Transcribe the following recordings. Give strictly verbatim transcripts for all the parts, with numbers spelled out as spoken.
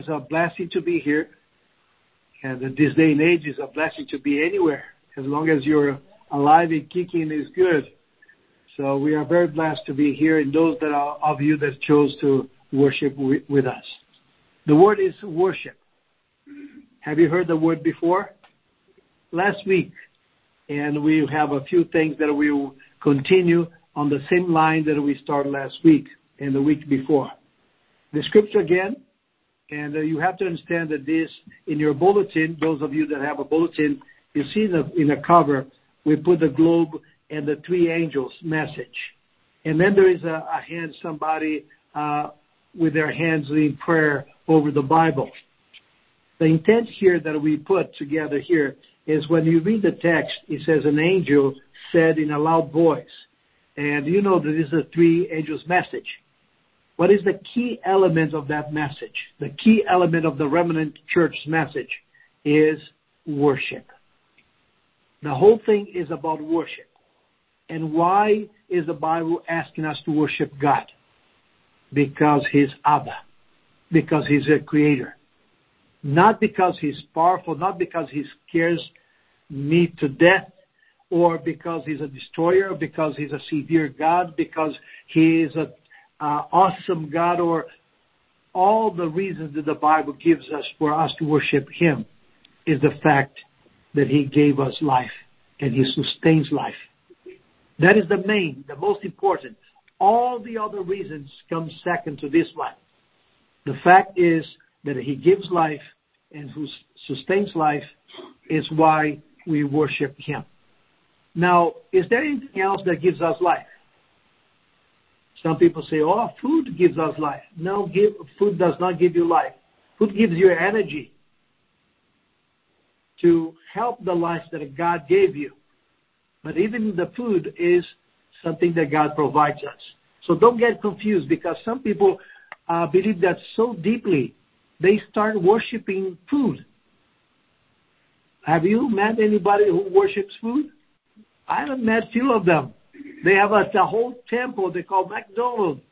It's a blessing to be here. And at this day and age, it's a blessing to be anywhere. As long as you're alive and kicking is good. So we are very blessed to be here, and those that are of you that chose to worship with, with us. The word is worship. Have you heard the word before? Last week. And we have a few things that we will continue on the same line that we started last week and the week before. The scripture again, and uh, you have to understand that this, in your bulletin, those of you that have a bulletin, you see in the, in the cover, we put the globe and the three angels message. And then there is a, a hand, somebody uh, with their hands in prayer over the Bible. The intent here that we put together here is when you read the text, it says an angel said in a loud voice. And you know that this is a three angels message. What is the key element of that message? The key element of the remnant church's message is worship. The whole thing is about worship. And why is the Bible asking us to worship God? Because He's Abba. Because He's a creator. Not because He's powerful, not because He scares me to death, or because He's a destroyer, or because He's a severe God, because He is an uh, awesome God, or all the reasons that the Bible gives us for us to worship Him is the fact that He gave us life and He sustains life. That is the main, the most important. All the other reasons come second to this one. The fact is that He gives life and who sustains life is why we worship Him. Now, is there anything else that gives us life? Some people say, oh, food gives us life. No, give, food does not give you life. Food gives you energy to help the life that God gave you. But even the food is something that God provides us. So don't get confused, because some people uh, believe that so deeply, they start worshiping food. Have you met anybody who worships food? I haven't met few of them. They have a, a whole temple they call McDonald's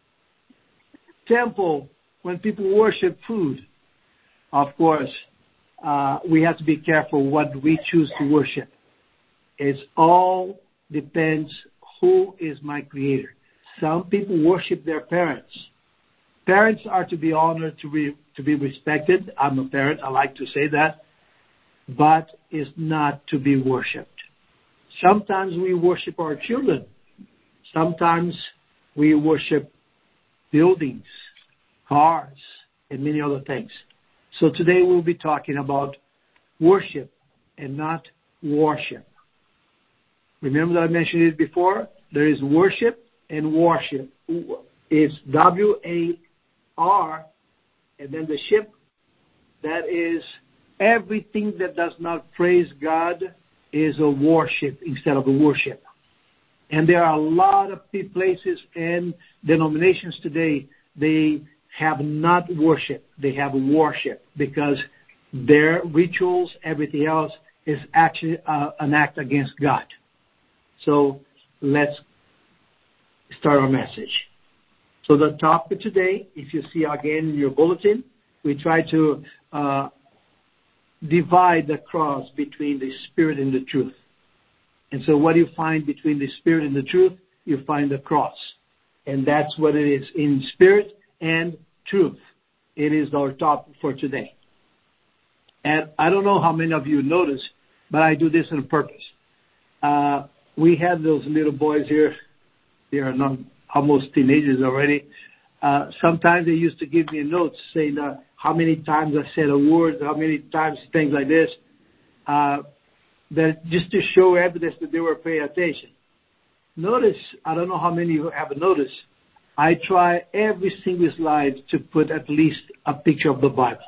temple when people worship food. Of course, uh, we have to be careful what we choose to worship. It all depends who is my creator. Some people worship their parents. Parents are to be honored, to be, to be respected. I'm a parent, I like to say that. But is not to be worshipped. Sometimes we worship our children. Sometimes we worship buildings, cars, and many other things. So today we'll be talking about worship and not worship. Remember that I mentioned it before? There is worship and worship. It's W A R, and then the ship, that is everything that does not praise God is a worship instead of a worship. And there are a lot of places and denominations today, they have not worship, they have worship, because their rituals, everything else, is actually uh, an act against God. So let's start our message. So the topic today, if you see again in your bulletin, we try to uh, divide the cross between the Spirit and the truth. And so what do you find between the Spirit and the truth? You find the cross. And that's what it is, in spirit and truth. It is our topic for today. And I don't know how many of you notice, but I do this on purpose. Uh, we had those little boys here. They are not almost teenagers already. Uh, sometimes they used to give me a note saying uh, how many times I said a word, how many times things like this, uh, that just to show evidence that they were paying attention. Notice, I don't know how many of you have noticed, I try every single slide to put at least a picture of the Bible.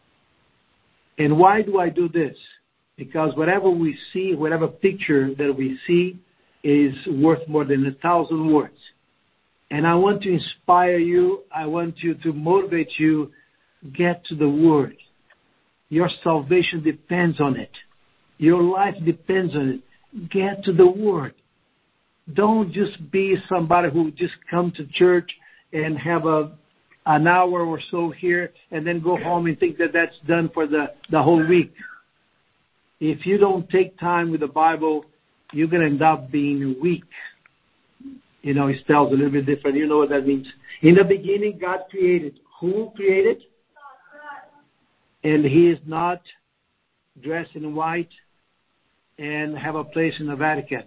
And why do I do this? Because whatever we see, whatever picture that we see is worth more than a thousand words. And I want to inspire you. I want you to motivate you. Get to the Word. Your salvation depends on it. Your life depends on it. Get to the Word. Don't just be somebody who just come to church and have a an hour or so here and then go home and think that that's done for the, the whole week. If you don't take time with the Bible, you're going to end up being weak. You know, it spells a little bit different. You know what that means. In the beginning, God created. Who created? And He is not dressed in white and have a place in the Vatican.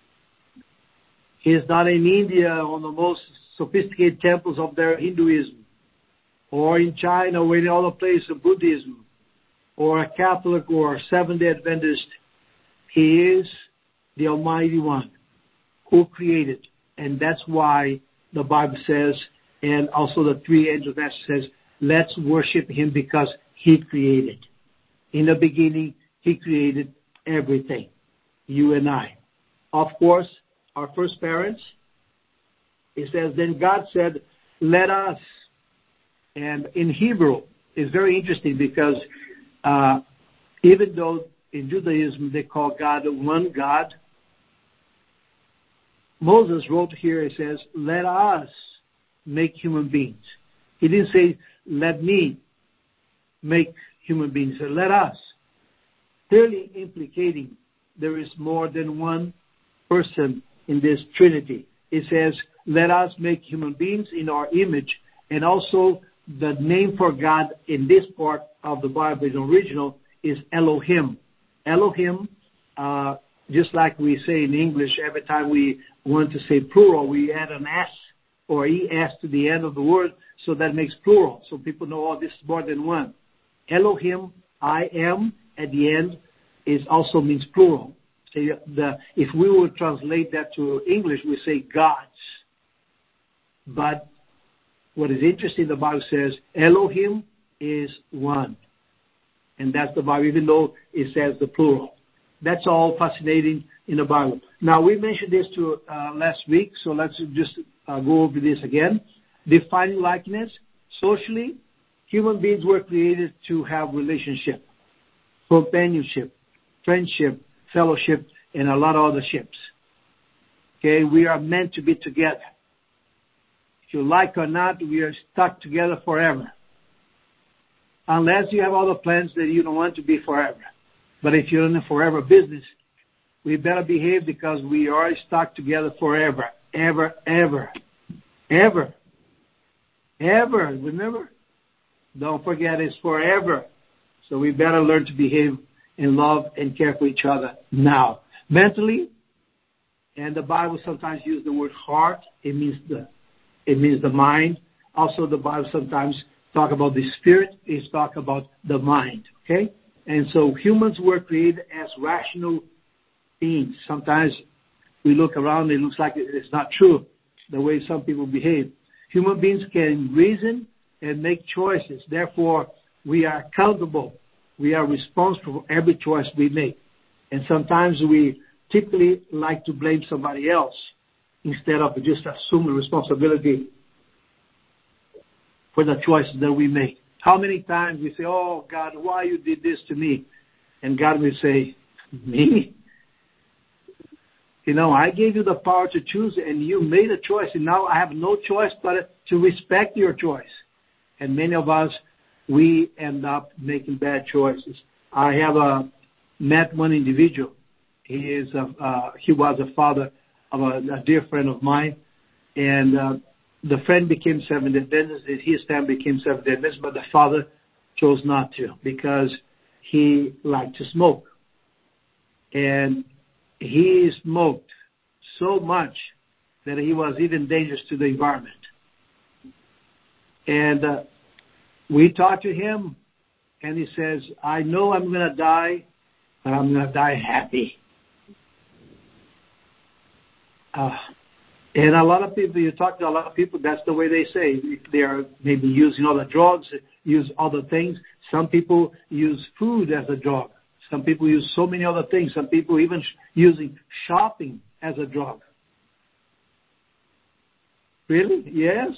He is not in India on the most sophisticated temples of their Hinduism, or in China or in other places of Buddhism, or a Catholic or a Seventh-day Adventist. He is the Almighty One who created. And that's why the Bible says, and also the three angels says, let's worship Him because He created. In the beginning, He created everything. You and I. Of course, our first parents, it says, then God said, let us. And in Hebrew, it's very interesting because uh, even though in Judaism they call God one God, Moses wrote here, it says, let us make human beings. He didn't say, let me make human beings. He said, let us. Clearly implicating there is more than one person in this Trinity. It says, let us make human beings in our image. And also the name for God in this part of the Bible, the original, is Elohim. Elohim, uh, just like we say in English, every time we want to say plural, we add an S or E S to the end of the word, so that makes plural. So people know, oh, this is more than one. Elohim, I am, at the end, is also means plural. So the, if we would translate that to English, we say gods. But what is interesting, the Bible says Elohim is one. And that's the Bible, even though it says the plural. That's all fascinating in the Bible. Now, we mentioned this to uh, last week, so let's just uh, go over this again. Defining likeness. Socially, human beings were created to have relationship, companionship, friendship, fellowship, and a lot of other ships. Okay, we are meant to be together. If you like or not, we are stuck together forever. Unless you have other plans that you don't want to be forever. But if you're in the forever business, we better behave because we are stuck together forever. Ever, ever, ever, ever. Remember? Don't forget, it's forever. So we better learn to behave and love and care for each other now. Mentally, and the Bible sometimes uses the word heart. It means the, it means the mind. Also, the Bible sometimes talk about the spirit. It's talk about the mind. Okay? And so humans were created as rational beings. Sometimes we look around and it looks like it's not true, the way some people behave. Human beings can reason and make choices. Therefore, we are accountable. We are responsible for every choice we make. And sometimes we typically like to blame somebody else instead of just assuming responsibility for the choices that we make. How many times we say, oh, God, why you did this to me? And God will say, me? You know, I gave you the power to choose and you made a choice. And now I have no choice but to respect your choice. And many of us, we end up making bad choices. I have uh, met one individual. He is a, uh, he was a father of a, a dear friend of mine. And uh, the friend became Seventh-day Adventist. His family became Seventh-day Adventist, but the father chose not to because he liked to smoke. And he smoked so much that he was even dangerous to the environment. And uh, we talked to him, and he says, I know I'm going to die, but I'm going to die happy. Uh, and a lot of people, you talk to a lot of people, that's the way they say. If they are maybe using other drugs, use other things. Some people use food as a drug. Some people use so many other things. Some people even sh- using shopping as a drug. Really? Yes.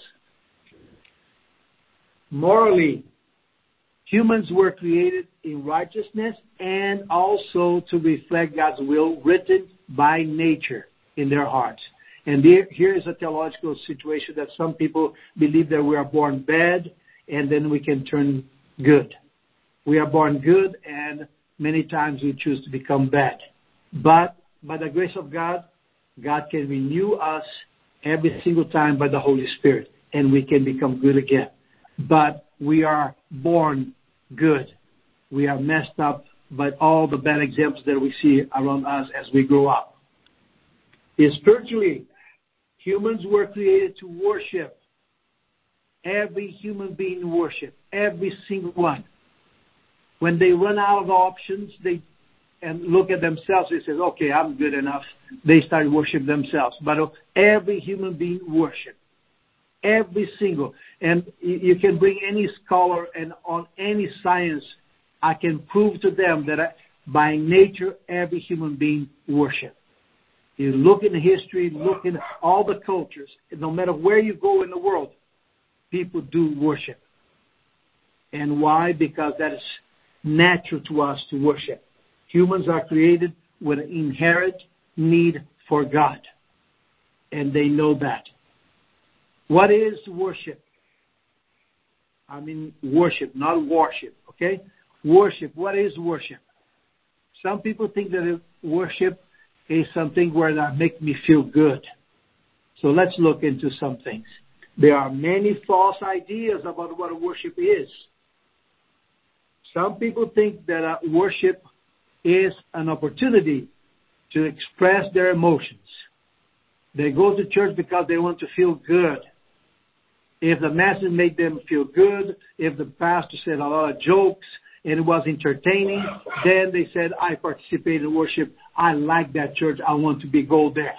Morally, humans were created in righteousness and also to reflect God's will written by nature in their hearts. And there, here is a theological situation that some people believe that we are born bad and then we can turn good. We are born good and many times we choose to become bad. But by the grace of God, God can renew us every single time by the Holy Spirit, and we can become good again. But we are born good. We are messed up by all the bad examples that we see around us as we grow up. Spiritually, humans were created to worship. Every human being worship. Every single one. When they run out of options, they and look at themselves, they say, okay, I'm good enough. They start worshiping themselves. But every human being worship. Every single. And you can bring any scholar and on any science, I can prove to them that I, by nature, every human being worship. You look in history, look in all the cultures, no matter where you go in the world, people do worship. And why? Because that is natural to us to worship. Humans are created with an inherent need for God. And they know that. What is worship? I mean worship, not worship, okay? Worship. What is worship? Some people think that worship is something where that makes me feel good. So let's look into some things. There are many false ideas about what worship is. Some people think that uh, worship is an opportunity to express their emotions. They go to church because they want to feel good. If the message made them feel good, if the pastor said a lot of jokes and it was entertaining, then they said, I participated in worship. I like that church. I want to be go there.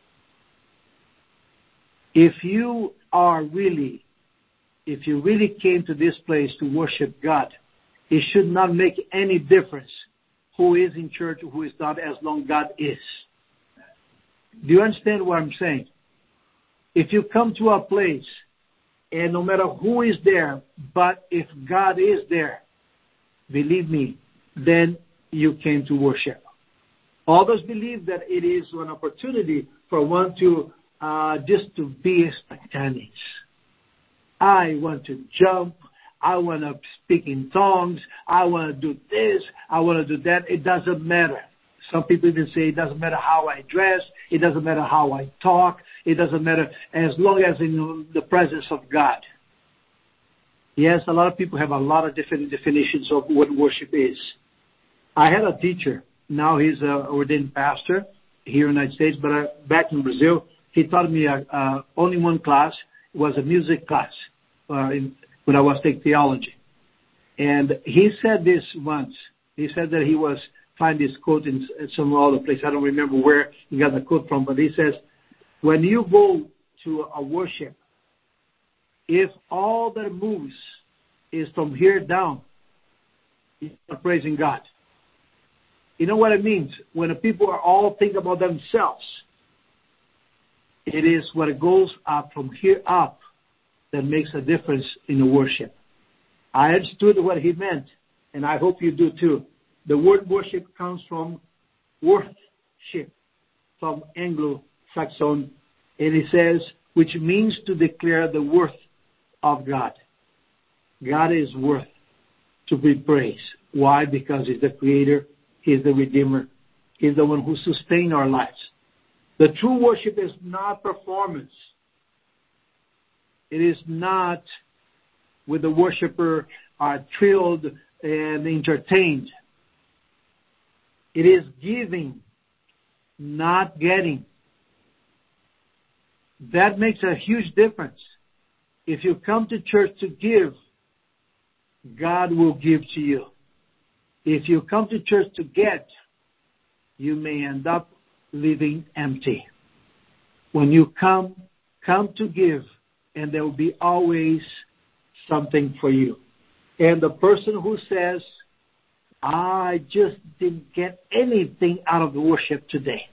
If you are really, if you really came to this place to worship God, it should not make any difference who is in church, who is not, as long as God is. Do you understand what I'm saying? If you come to a place, and no matter who is there, but if God is there, believe me, then you came to worship. Others believe that it is an opportunity for one to uh, just to be spontaneous. I want to jump. I want to speak in tongues. I want to do this. I want to do that. It doesn't matter. Some people even say it doesn't matter how I dress. It doesn't matter how I talk. It doesn't matter as long as in the presence of God. Yes, a lot of people have a lot of different definitions of what worship is. I had a teacher. Now he's an ordained pastor here in the United States, but uh, back in Brazil, he taught me uh, uh, only one class. It was a music class uh, in, when I was taking theology. And he said this once. He said that he was find this quote in some other place. I don't remember where he got the quote from, but he says, when you go to a worship, if all that moves is from here down, you're not praising God. You know what it means? When the people are all thinking about themselves, it is what goes up from here up that makes a difference in the worship. I understood what he meant, and I hope you do too. The word worship comes from worthship, from Anglo-Saxon, and it says, which means to declare the worth of God. God is worth to be praised. Why? Because He's the Creator, He's the Redeemer, He's the one who sustains our lives. The true worship is not performance. It is not with the worshiper are thrilled and entertained. It is giving, not getting. That makes a huge difference. If you come to church to give, God will give to you. If you come to church to get, you may end up living empty. When you come, come to give, and there will be always something for you. And the person who says, I just didn't get anything out of the worship today,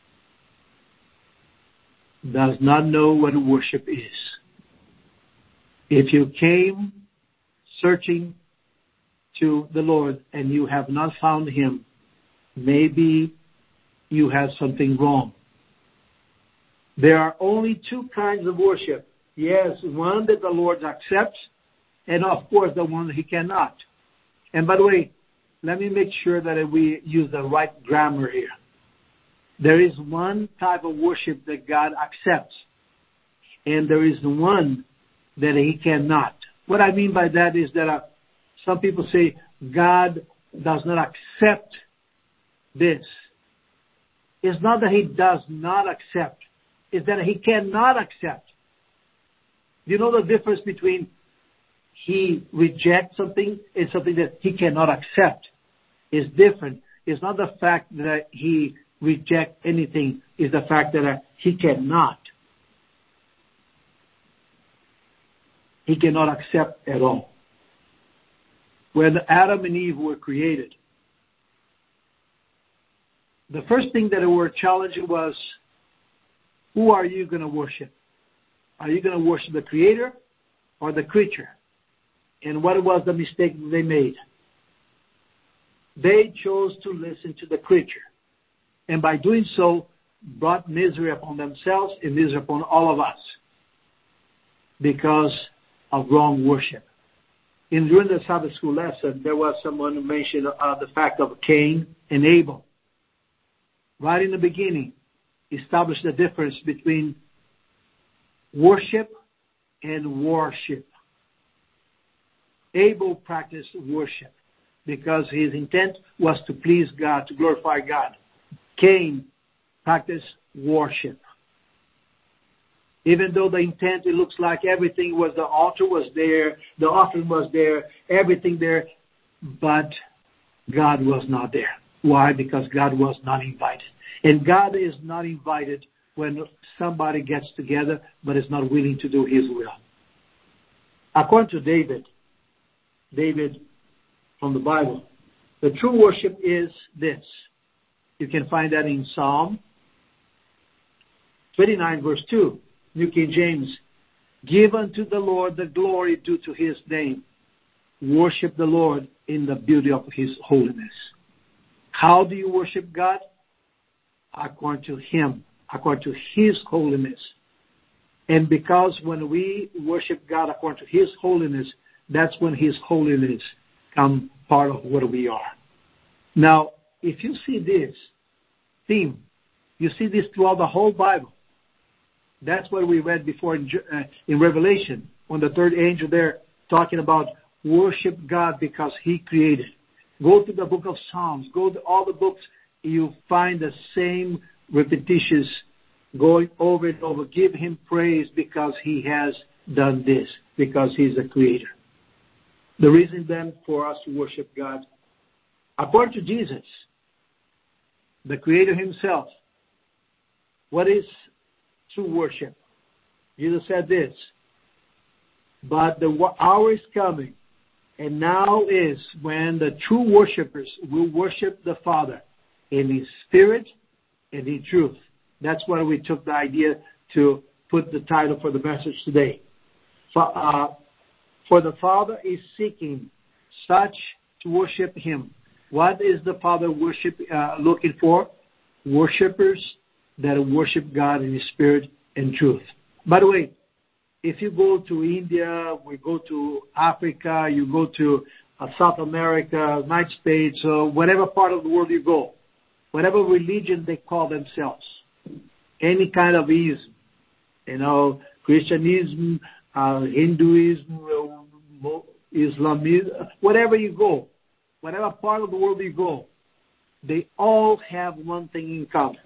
does not know what worship is. If you came searching to the Lord and you have not found Him, maybe you have something wrong. There are only two kinds of worship. Yes, one that the Lord accepts, and of course the one He cannot. And by the way, let me make sure that we use the right grammar here. There is one type of worship that God accepts, and there is one that He cannot. What I mean by that is that uh, some people say God does not accept this. It's not that He does not accept. It's that He cannot accept. You know the difference between He rejects something and something that He cannot accept is different. It's not the fact that He rejects anything. It's the fact that uh, He cannot. He cannot accept at all. When Adam and Eve were created, the first thing that they were challenged was, who are you going to worship? Are you going to worship the Creator or the creature? And what was the mistake they made? They chose to listen to the creature. And by doing so, brought misery upon themselves and misery upon all of us because of wrong worship. In during the Sabbath school lesson, there was someone who mentioned uh, the fact of Cain and Abel. Right in the beginning, established the difference between worship and worship. Abel practiced worship because his intent was to please God, to glorify God. Cain practiced worship. Even though the intent, it looks like everything was, the altar was there, the offering was there, everything there, but God was not there. Why? Because God was not invited. And God is not invited when somebody gets together but is not willing to do His will. According to David, David from the Bible, the true worship is this. You can find that in Psalm twenty-nine, verse two. New King James, give unto the Lord the glory due to His name. Worship the Lord in the beauty of His holiness. How do you worship God? According to Him, according to His holiness. And because when we worship God according to His holiness, that's when His holiness becomes part of what we are. Now, if you see this theme, you see this throughout the whole Bible. That's what we read before in, uh, in Revelation, when the third angel there talking about worship God because He created. Go to the book of Psalms. Go to all the books. You find the same repetitions going over and over. Give Him praise because He has done this, because He's the Creator. The reason then for us to worship God, according to Jesus, the Creator Himself, what is true worship? Jesus said this, but the hour is coming, and now is when the true worshipers will worship the Father in His spirit and in truth. That's why we took the idea to put the title for the message today. For, uh, for the Father is seeking such to worship Him. What is the Father worship uh, looking for? Worshippers that worship God in His spirit and truth. By the way, if you go to India, we go to Africa, you go to uh, South America, United States, uh, whatever part of the world you go, whatever religion they call themselves, any kind of ism, you know, Christianism, uh, Hinduism, uh, Islamism, whatever you go, whatever part of the world you go, they all have one thing in common.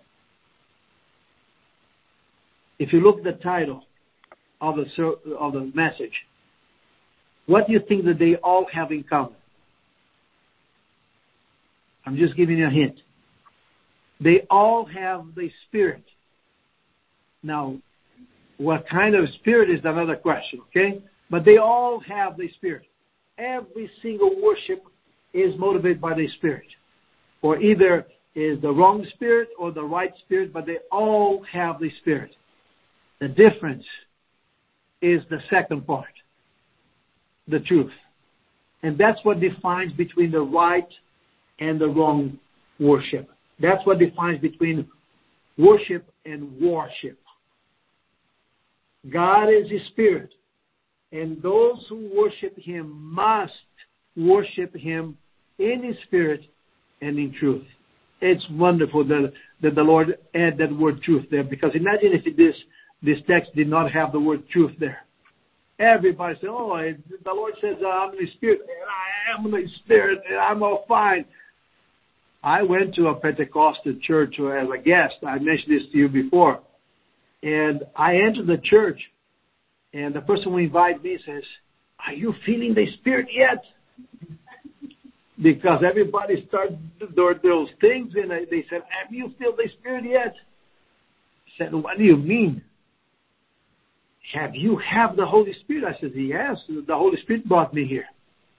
If you look at the title of the of the message, what do you think that they all have in common? I'm just giving you a hint. They all have the Spirit. Now, what kind of Spirit is another question, okay? But they all have the Spirit. Every single worship is motivated by the Spirit. Or either is the wrong spirit or the right spirit, but they all have the Spirit. The difference is the second part, the truth. And that's what defines between the right and the wrong worship. That's what defines between worship and worship. God is a spirit, and those who worship him must worship him in his spirit and in truth. It's wonderful that, that the Lord add that word truth there, because imagine if this, this text did not have the word truth there. Everybody says, oh, the Lord says, I'm in the spirit, and I am in the spirit, and I'm all fine. I went to a Pentecostal church as a guest. I mentioned this to you before. And I entered the church, and the person who invited me says, are you feeling the spirit yet? Because everybody started doing those things, and they said, have you felt the spirit yet? I said, what do you mean? Have you have the Holy Spirit? I said, yes, the Holy Spirit brought me here.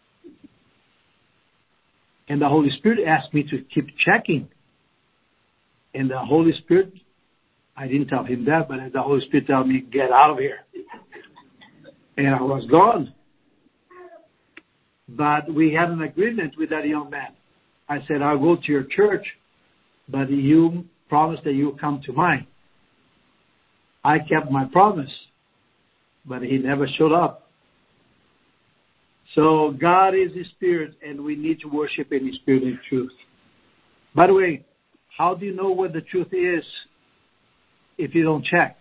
And the Holy Spirit asked me to keep checking. And the Holy Spirit, I didn't tell him that, but the Holy Spirit told me, get out of here. And I was gone. But we had an agreement with that young man. I said, I'll go to your church, but you promised that you'll come to mine. I kept my promise, but he never showed up. So God is the Spirit, and we need to worship in the Spirit and truth. By the way, how do you know what the truth is if you don't check?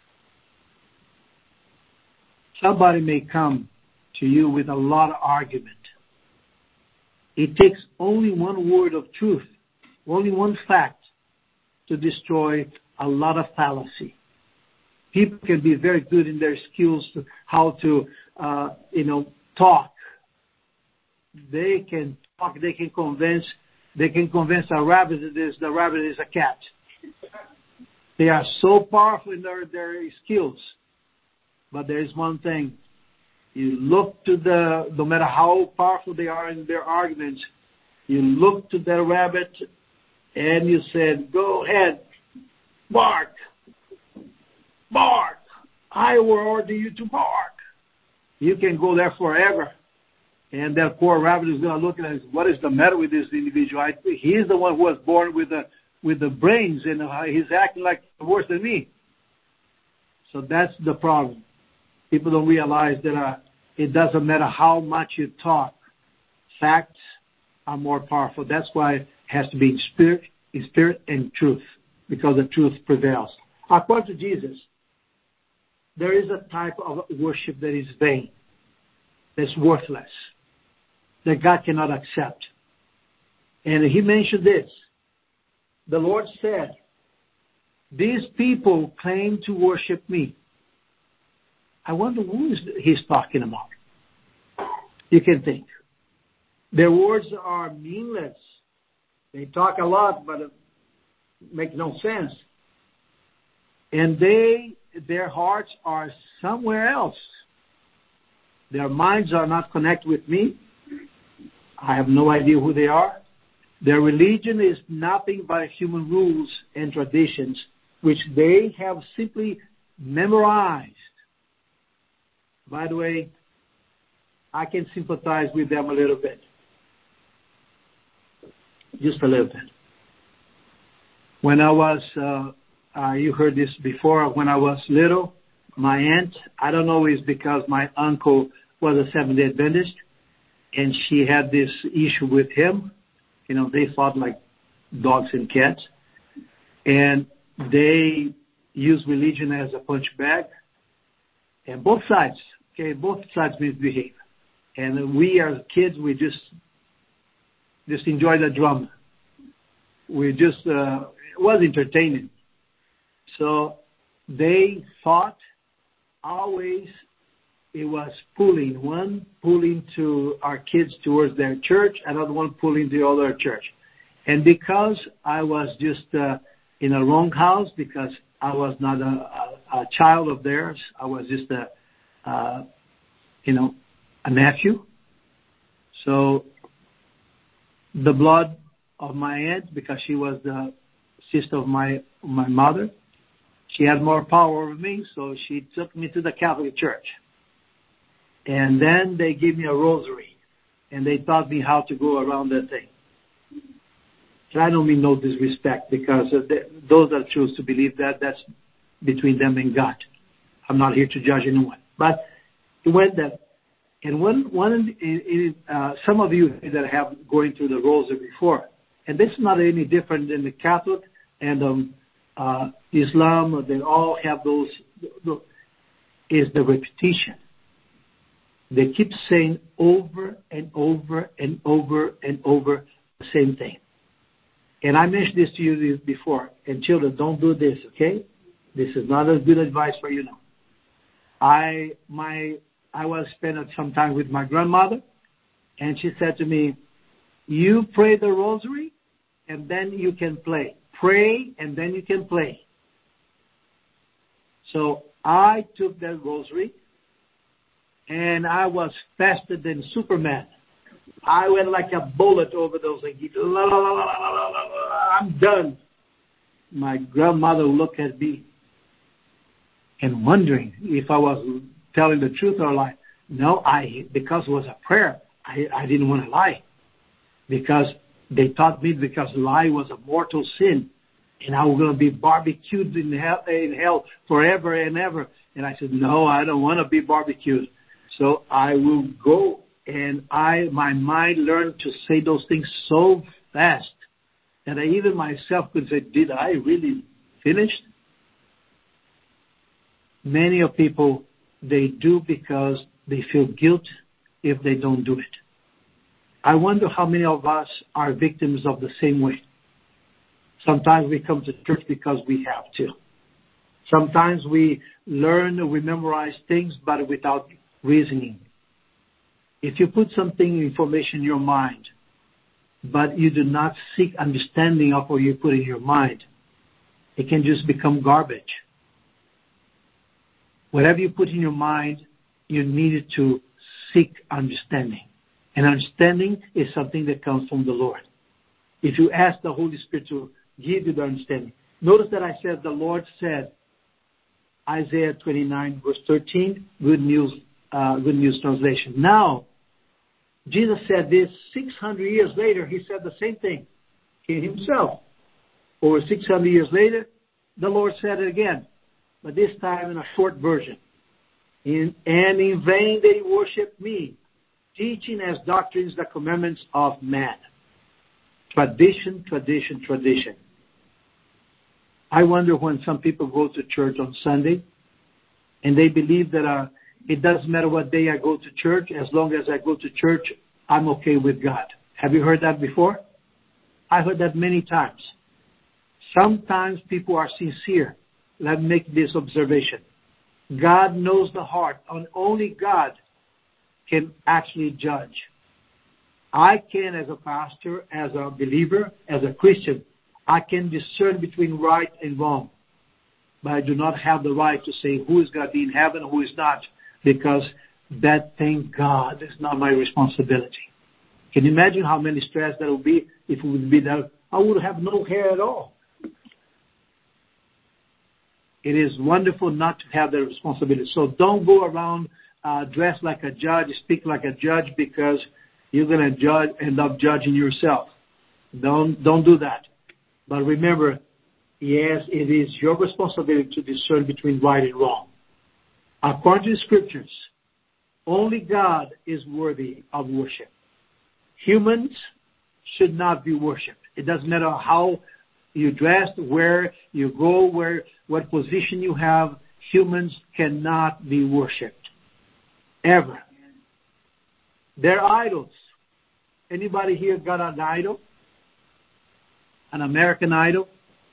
Somebody may come to you with a lot of argument. It takes only one word of truth, only one fact, to destroy a lot of fallacy. People can be very good in their skills to how to, uh, you know, talk. They can talk. They can convince. They can convince a rabbit that is, the rabbit is a cat. They are so powerful in their, their skills. But there is one thing. You look to the, no matter how powerful they are in their arguments, you look to the rabbit and you said, go ahead, bark, bark. I will order you to bark. You can go there forever. And that poor rabbit is going to look at it and say, what is the matter with this individual? I, he's the one who was born with the, with the brains, and he's acting like worse than me. So that's the problem. People don't realize that uh, it doesn't matter how much you talk. Facts are more powerful. That's why it has to be in spirit, in spirit and truth, because the truth prevails. According to Jesus, there is a type of worship that is vain, that's worthless, that God cannot accept. And he mentioned this. The Lord said, these people claim to worship me. I wonder who is he's talking about. You can think. Their words are meaningless. They talk a lot, but it makes no sense. And they, their hearts are somewhere else. Their minds are not connected with me. I have no idea who they are. Their religion is nothing but human rules and traditions, which they have simply memorized. By the way, I can sympathize with them a little bit. Just a little bit. When I was, uh, uh, you heard this before, when I was little, my aunt, I don't know if it's because my uncle was a Seventh-day Adventist, and she had this issue with him. You know, they fought like dogs and cats. And they used religion as a punch bag. And both sides, okay, both sides misbehave. And we as kids, we just just enjoy the drama. We just, uh, it was entertaining. So they fought always. It was pulling, one pulling to our kids towards their church, another one pulling the other church. And because I was just uh, in a wrong house, because I was not a, a, a child of theirs, I was just a, uh, you know, a nephew. So the blood of my aunt, because she was the sister of my my mother, she had more power over me, so she took me to the Catholic Church. And then they gave me a rosary, and they taught me how to go around that thing. So I don't mean no disrespect, because those that choose to believe that, that's between them and God. I'm not here to judge anyone. But it went that, and one, one, uh, some of you that have going through the rosary before, and this is not any different than the Catholic and um, uh, Islam. They all have those. Is the repetition. They keep saying over and over and over and over the same thing. And I mentioned this to you before. And children, don't do this, okay? This is not a good advice for you now. I my I was spending some time with my grandmother, and she said to me, "You pray the rosary, and then you can play. Pray, and then you can play." So I took that rosary, and I was faster than Superman. I went like a bullet over those things. La, la, la, la, la, la, la, I'm done. My grandmother looked at me and wondering if I was telling the truth or a lie. No, I because it was a prayer, I, I didn't want to lie. Because they taught me because lie was a mortal sin. And I was going to be barbecued in hell, in hell forever and ever. And I said, no, I don't want to be barbecued. So I will go. And I, my mind learned to say those things so fast that I even myself could say, did I really finish? Many of people, they do because they feel guilt if they don't do it. I wonder how many of us are victims of the same way. Sometimes we come to church because we have to. Sometimes we learn, we memorize things, but without reasoning. If you put something, information in your mind, but you do not seek understanding of what you put in your mind, it can just become garbage. Whatever you put in your mind, you need to seek understanding. And understanding is something that comes from the Lord. If you ask the Holy Spirit to give you the understanding. Notice that I said the Lord said, Isaiah twenty-nine verse thirteen, Good News, uh, Good News translation. Now, Jesus said this six hundred years later. He said the same thing. He himself. Over six hundred years later, the Lord said it again, but this time in a short version. In, and in vain they worship me, teaching as doctrines the commandments of man. Tradition, tradition, tradition. I wonder when some people go to church on Sunday and they believe that uh, it doesn't matter what day I go to church, as long as I go to church, I'm okay with God. Have you heard that before? I heard that many times. Sometimes people are sincere. Let me make this observation. God knows the heart, and only God can actually judge. I can, as a pastor, as a believer, as a Christian, I can discern between right and wrong. But I do not have the right to say who is going to be in heaven, who is not, because that, thank God, is not my responsibility. Can you imagine how many stress that would be if it would be that I would have no hair at all? It is wonderful not to have that responsibility. So don't go around uh, dressed like a judge, speak like a judge, because you're going to judge, end up judging yourself. Don't don't do that. But remember, yes, it is your responsibility to discern between right and wrong. According to the Scriptures, only God is worthy of worship. Humans should not be worshipped. It doesn't matter how you dress, where you go, where what position you have. Humans cannot be worshipped. Ever. They're idols. Anybody here got an idol? An American idol?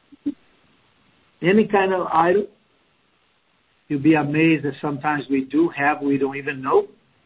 Any kind of idol? You'll be amazed that sometimes we do have, we don't even know.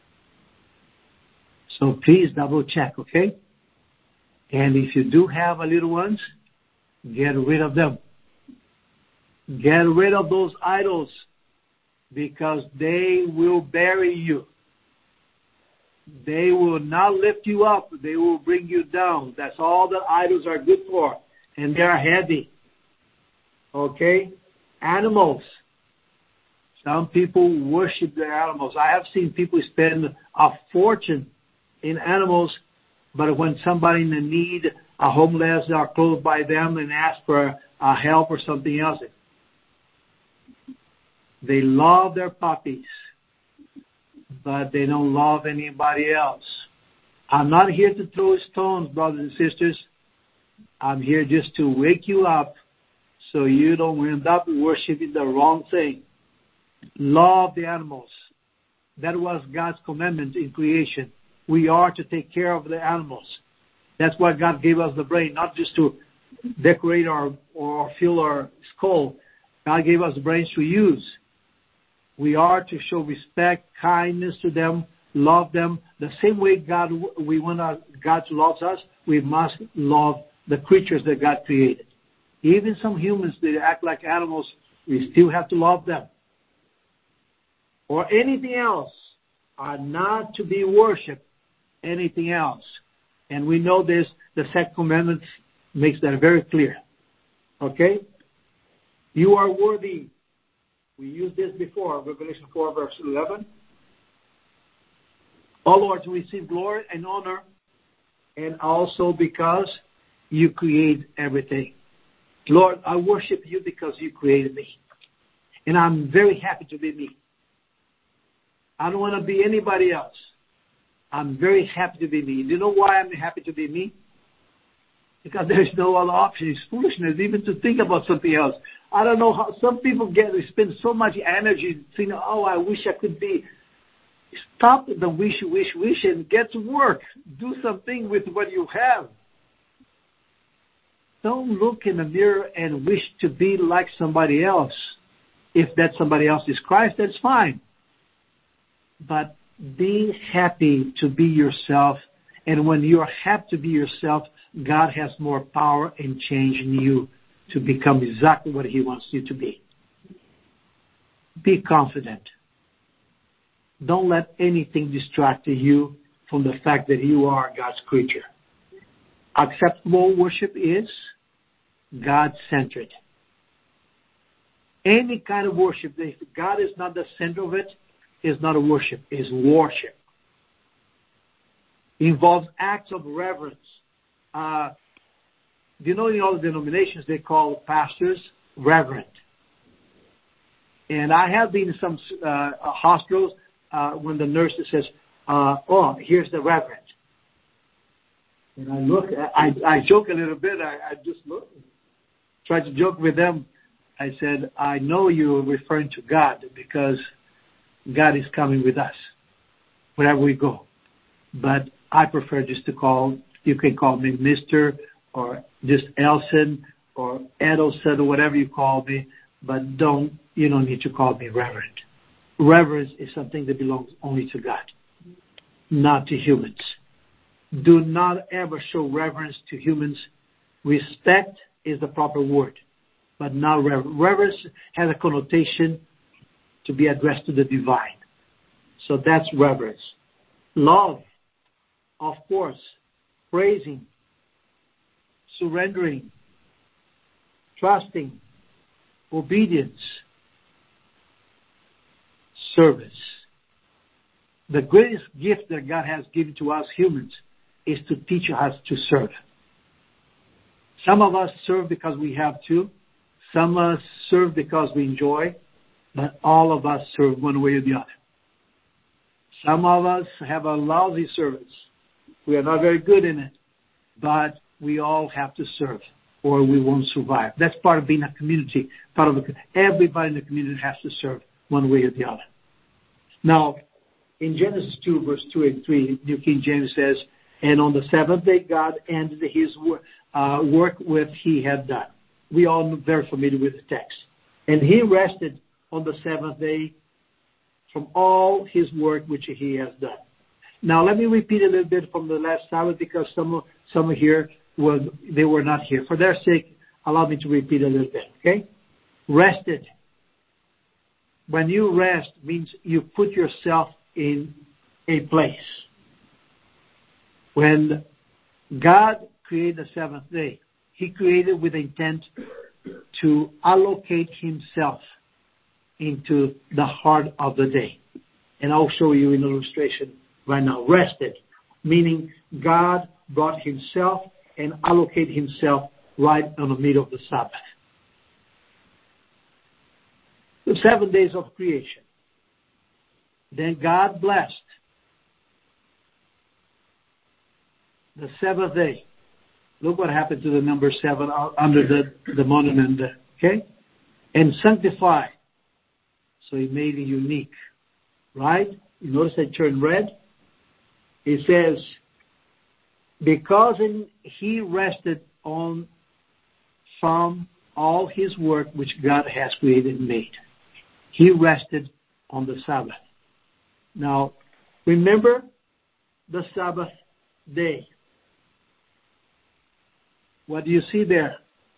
So please double check, okay? And if you do have a little ones, get rid of them. Get rid of those idols, because they will bury you. They will not lift you up. They will bring you down. That's all that idols are good for. And they are heavy. Okay? Animals. Some people worship their animals. I have seen people spend a fortune in animals, but when somebody in need, a homeless, are close by them and ask for uh, help or something else, They love their puppies, but they don't love anybody else. I'm not here to throw stones, brothers and sisters. I'm here just to wake you up so you don't end up worshiping the wrong thing. Love the animals. That was God's commandment in creation. We are to take care of the animals. That's why God gave us the brain, not just to decorate our or fill our skull. God gave us the brains to use. We are to show respect, kindness to them, love them. The same way God, we want our, God to love us, we must love the creatures that God created. Even some humans, they act like animals, we still have to love them. Or anything else are not to be worshipped, anything else. And we know this, the second commandment makes that very clear. Okay? You are worthy. We used this before, Revelation four, verse eleven. O Lord, to receive glory and honor, and also because you create everything. Lord, I worship you because you created me. And I'm very happy to be me. I don't want to be anybody else. I'm very happy to be me. Do you know why I'm happy to be me? Because there's no other option. It's foolishness even to think about something else. I don't know how some people get spend so much energy thinking, oh, I wish I could be. Stop the wish, wish, wish and get to work. Do something with what you have. Don't look in the mirror and wish to be like somebody else. If that somebody else is Christ, that's fine. But be happy to be yourself. And when you are happy to be yourself, God has more power and change in you to become exactly what He wants you to be. Be confident. Don't let anything distract you from the fact that you are God's creature. Acceptable worship is God-centered. Any kind of worship, if God is not the center of it, is not a worship, is worship. It involves acts of reverence. Uh, you know, in all the denominations, they call pastors reverend. And I have been in some uh, hospitals uh, when the nurse says, uh, oh, here's the reverend. And I look, I, I joke a little bit. I, I just look, try to joke with them. I said, I know you're referring to God because God is coming with us wherever we go. But I prefer just to call, you can call me Mister or just Elson or Edelson or whatever you call me, but don't, you don't need to call me Reverend. Reverence is something that belongs only to God, not to humans. Do not ever show reverence to humans. Respect is the proper word, but not reverence. Reverence has a connotation to be addressed to the divine. So that's reverence. Love, of course, praising, surrendering, trusting, obedience, service. The greatest gift that God has given to us humans is to teach us to serve. Some of us serve because we have to. Some of us serve because we enjoy. But all of us serve one way or the other. Some of us have a lousy service. We are not very good in it. But we all have to serve or we won't survive. That's part of being a community. Part of a, everybody in the community has to serve one way or the other. Now, in Genesis two, verse two and three, New King James says, and on the seventh day God ended his uh, work which he had done. We all are very familiar with the text. And he rested on the seventh day from all his work which he has done. Now, let me repeat a little bit from the last Sabbath because some some here, were, they were not here. For their sake, allow me to repeat a little bit, okay? Rested. When you rest means you put yourself in a place. When God created the seventh day, he created with intent to allocate himself into the heart of the day. And I'll show you an illustration right now. Rested, meaning God brought himself and allocated himself right in the middle of the Sabbath. The seven days of creation. Then God blessed the seventh day. Look what happened to the number seven under the, the monument there. Okay? And sanctified. So he made it unique. Right? You notice I turned red? It says, because in, he rested on from all his work which God has created and made. He rested on the Sabbath. Now, remember the Sabbath day. What do you see there?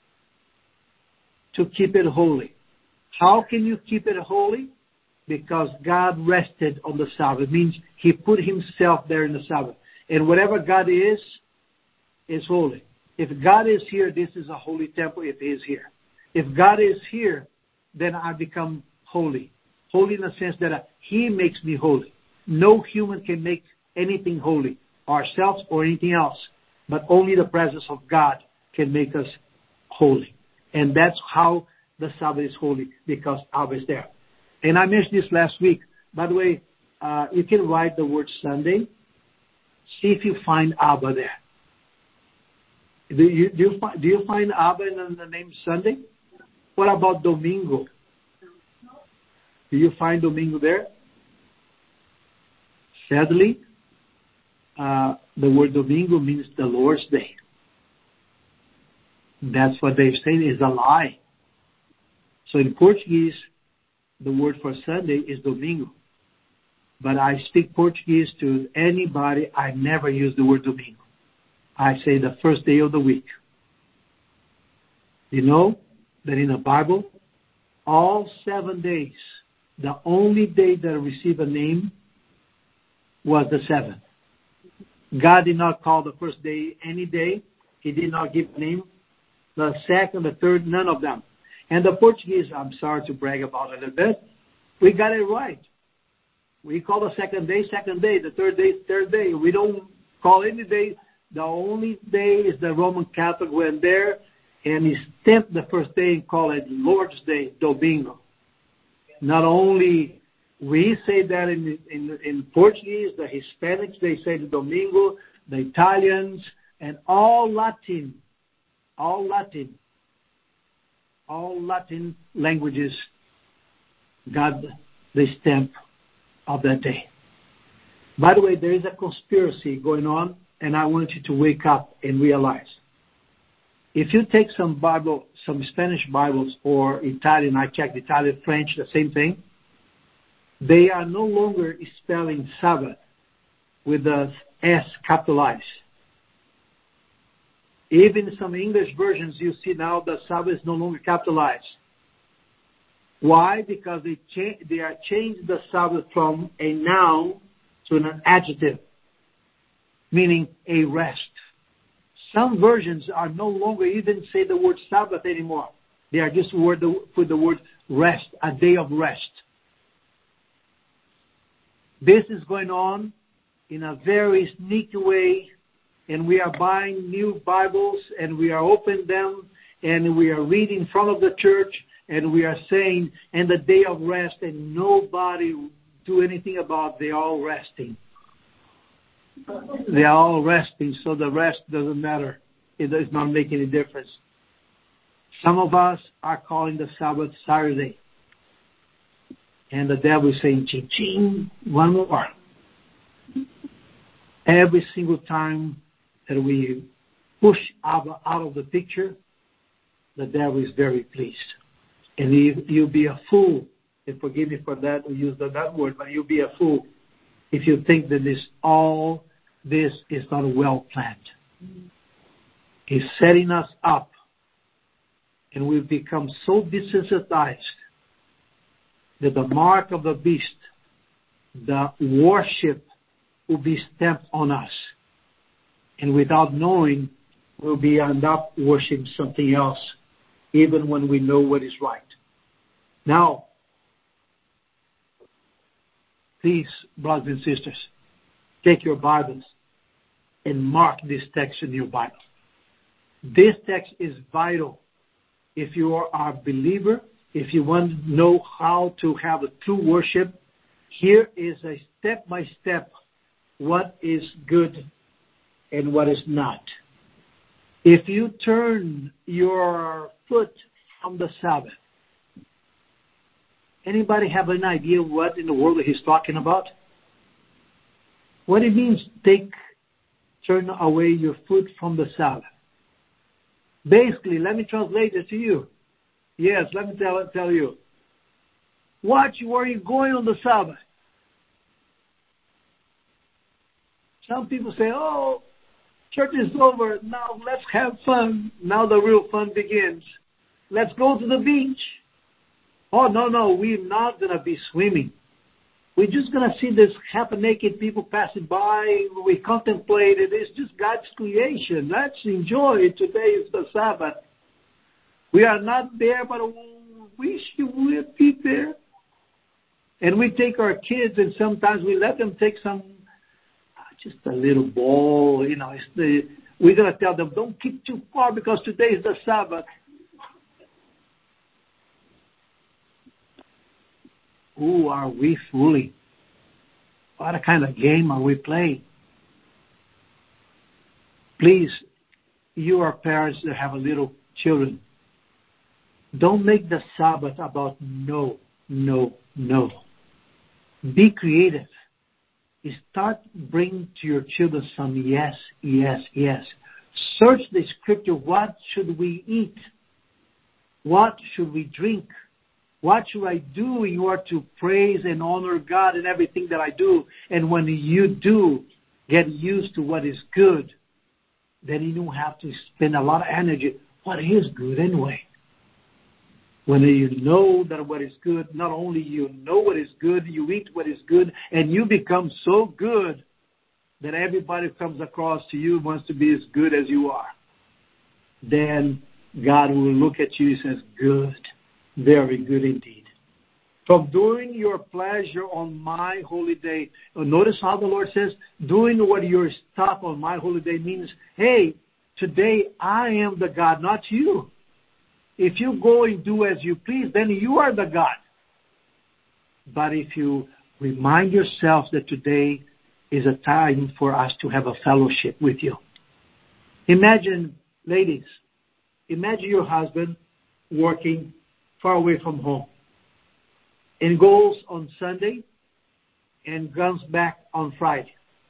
To keep it holy. How can you keep it holy? Because God rested on the Sabbath. It means He put Himself there in the Sabbath. And whatever God is, is holy. If God is here, this is a holy temple if He is here. If God is here, then I become holy. Holy in the sense that He makes me holy. No human can make anything holy, ourselves or anything else. But only the presence of God can make us holy. And that's how the Sabbath is holy, because Abba is there. And I mentioned this last week. By the way, uh, you can write the word Sunday. See if you find Abba there. Do you, do you, find, do you find Abba in the name Sunday? What about Domingo? Do you find Domingo there? Sadly, uh, the word Domingo means the Lord's Day. That's what they're saying is a lie. So in Portuguese, the word for Sunday is Domingo. But I speak Portuguese to anybody. I never use the word Domingo. I say the first day of the week. You know that in the Bible, all seven days, the only day that received a name was the seventh. God did not call the first day any day. He did not give a name. The second, the third, none of them. And the Portuguese, I'm sorry to brag about it a little bit, we got it right. We call the second day, second day, the third day, third day. We don't call any day. The only day is the Roman Catholic went there and he stamped the first day and called it Lord's Day, Domingo. Not only we say that in, in, in Portuguese, the Hispanics, they say the Domingo, the Italians, and all Latin, all Latin, all Latin languages got the stamp of that day. By the way, there is a conspiracy going on, and I want you to wake up and realize. If you take some Bible, some Spanish Bibles or Italian, I checked Italian, French, the same thing, they are no longer spelling Sabbath with the S capitalized. Even some English versions, you see now the Sabbath is no longer capitalized. Why? Because they cha- they are changed the Sabbath from a noun to an adjective, meaning a rest. Some versions are no longer even say the word Sabbath anymore. They are just word put the word rest, a day of rest. This is going on in a very sneaky way, and we are buying new Bibles, and we are opening them, and we are reading in front of the church, and we are saying, and the day of rest, and nobody do anything about it. They're all resting. They're all resting, so the rest doesn't matter. It does not make any difference. Some of us are calling the Sabbath Saturday. And the devil is saying, ching, ching, one more. Every single time that we push Abba out of the picture, the devil is very pleased. And you, you'll be a fool, and forgive me for that, we use that word, but you'll be a fool if you think that this all this is not well planned. He's setting us up, and we've become so desensitized that the mark of the beast, the worship, will be stamped on us. And without knowing, we'll be end up worshiping something else, even when we know what is right. Now, please, brothers and sisters, take your Bibles and mark this text in your Bible. This text is vital if you are a believer, If you want to know how to have a true worship, here is a step-by-step what is good and what is not. If you turn your foot from the Sabbath, anybody have an idea what in the world he's talking about? What it means, take, turn away your foot from the Sabbath. Basically, let me translate it to you. Yes, let me tell, tell you. Watch where you're going on the Sabbath. Some people say, oh, church is over. Now let's have fun. Now the real fun begins. Let's go to the beach. Oh, no, no, we're not going to be swimming. We're just going to see this half-naked people passing by. We contemplate it. It's just God's creation. Let's enjoy it. Today is the Sabbath. We are not there, but we should be there. And we take our kids, and sometimes we let them take some, just a little ball. You know, it's the, we're going to tell them, don't kick too far because today is the Sabbath. Who are we fooling? What kind of game are we playing? Please, you are parents that have a little children. Don't make the Sabbath about no, no, no. Be creative. Start bringing to your children some yes, yes, yes. Search the scripture. What should we eat? What should we drink? What should I do in order to praise and honor God in everything that I do? And when you do get used to what is good, then you don't have to spend a lot of energy. What is good anyway? When you know that what is good, not only you know what is good, you eat what is good, and you become so good that everybody who comes across to you wants to be as good as you are. Then God will look at you and says, good, very good indeed. From doing your pleasure on my holy day. Notice how the Lord says, doing what you're stuck on my holy day means, hey, today I am the God, not you. If you go and do as you please, then you are the God. But if you remind yourself that today is a time for us to have a fellowship with you. Imagine, ladies, imagine your husband working far away from home and goes on Sunday and comes back on Friday.